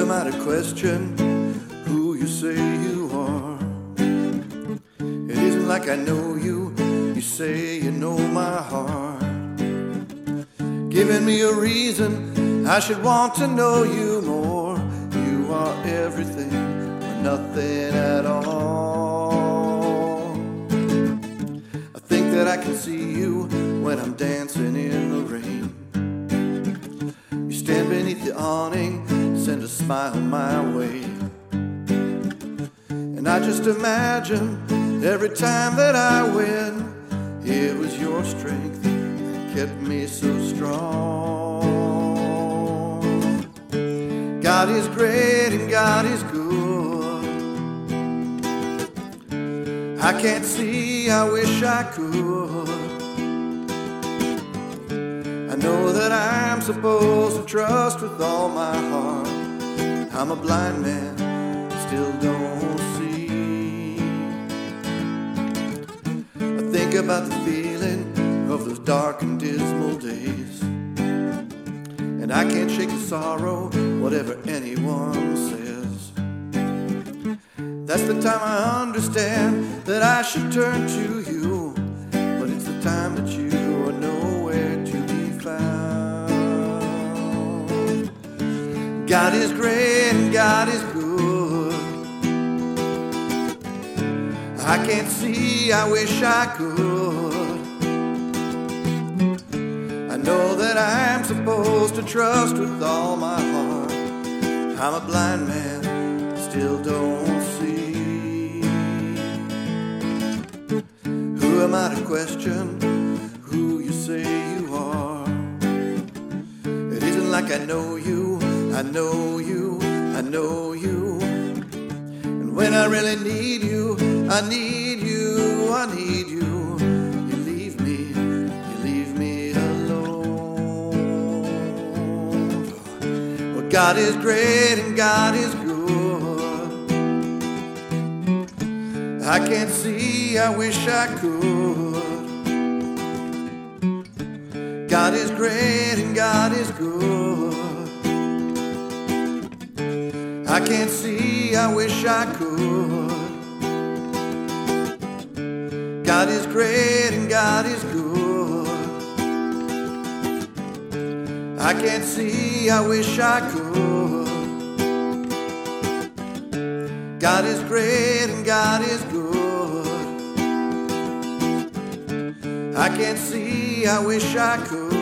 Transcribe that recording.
am I to question who you say you are? It isn't like I know you. You say you know my heart, giving me a reason I should want to know you more. You are everything or nothing at all. I think that I can see you when I'm dancing in the rain. You stand beneath the awning, send a smile my way, and I just imagine every time that I win, it was your strength that kept me so strong. God is great and God is good. I can't see, I wish I could. I know that I'm supposed to trust with all my heart. I'm a blind man, still don't see. I think about the feeling of those dark and dismal days, and I can't shake the sorrow, whatever anyone says. That's the time I understand that I should turn to you, but it's the time that you are nowhere to be found. God is great and God is good. I can't see, I wish I could. I know that I'm supposed to trust with all my heart. I'm a blind man, still don't see. Who am I to question who you say you are? It isn't like I know you, I know you, I know you. And when I really need you, I need you, I need you. You leave me alone. Well, God is great and God is good. I can't see, I wish I could. God is great and God is good. I can't see, I wish I could. God is great and God is good. I can't see, I wish I could. God is great and God is good. I can't see, I wish I could.